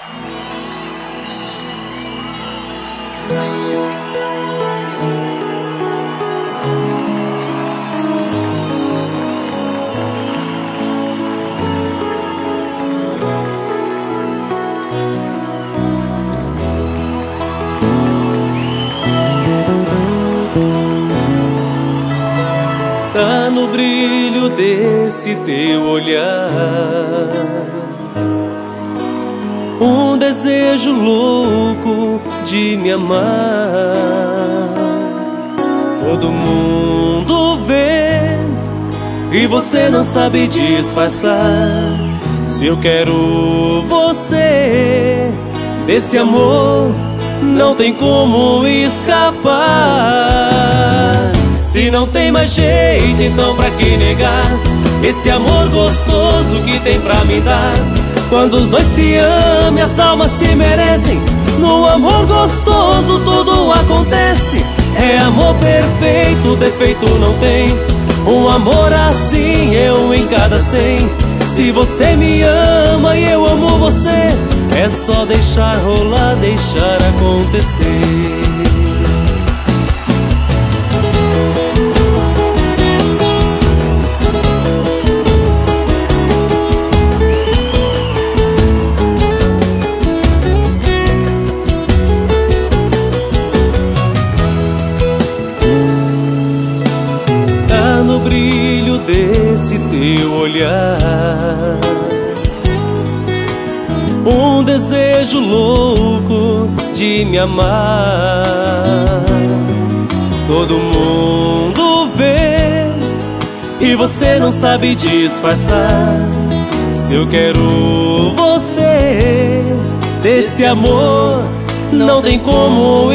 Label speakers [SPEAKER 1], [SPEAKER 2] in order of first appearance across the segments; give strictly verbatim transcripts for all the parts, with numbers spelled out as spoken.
[SPEAKER 1] Tá no brilho desse teu olhar um desejo louco de me amar. Todo mundo vê e você não sabe disfarçar. Se eu quero você, desse amor não tem como escapar. Se não tem mais jeito, então pra que negar esse amor gostoso que tem pra me dar? Quando os dois se amam e as almas se merecem, no amor gostoso tudo acontece. É amor perfeito, defeito não tem. Um amor assim é um em cada cem. Se você me ama e eu amo você, é só deixar rolar, deixar acontecer. No brilho desse teu olhar um desejo louco de me amar. Todo mundo vê e você não sabe disfarçar. Se eu quero você, desse amor não tem como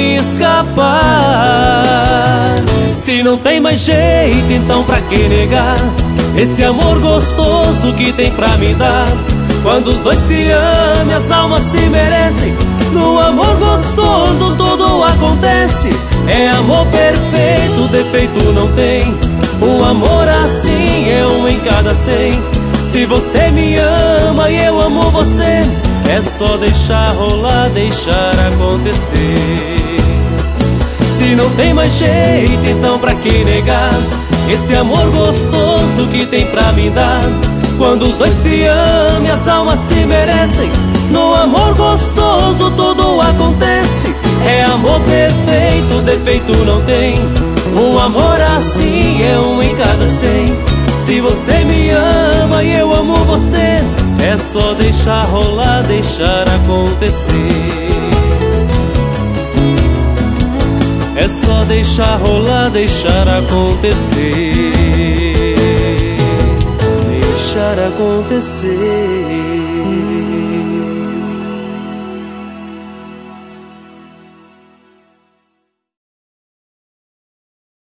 [SPEAKER 1] escapar. Se não tem mais jeito, então pra que negar esse amor gostoso que tem pra me dar? Quando os dois se amam e as almas se merecem, no amor gostoso tudo acontece. É amor perfeito, defeito não tem. Um amor assim é um em cada cem. Se você me ama e eu amo você, é só deixar rolar, deixar acontecer. Se não tem mais jeito, então pra que negar esse amor gostoso que tem pra me dar? Quando os dois se amam e as almas se merecem, no amor gostoso tudo acontece. É amor perfeito, defeito não tem. Um amor assim é um em cada cem. Se você me ama e eu amo você, é só deixar rolar, deixar acontecer. É só deixar rolar, deixar acontecer. Deixar acontecer.